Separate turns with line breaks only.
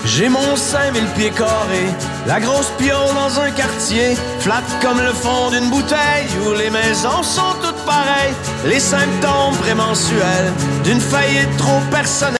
J'ai mon 5000 pieds carrés, la grosse piole dans un quartier, flat comme le fond d'une bouteille, où les maisons sont toutes pareilles, les symptômes prémensuels d'une faillite trop personnelle.